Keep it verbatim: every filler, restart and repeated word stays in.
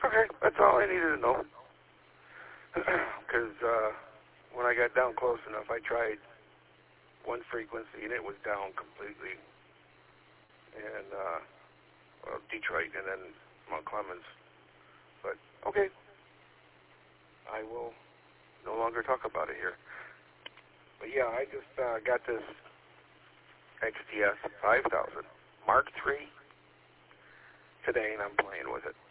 Okay, that's all I needed to know. Because uh, when I got down close enough, I tried one frequency and it was down completely. And, uh, well, Detroit and then Mount Clemens. But, okay. I will no longer talk about it here. But yeah, I just uh, got this X T S five thousand Mark three today, and I'm playing with it.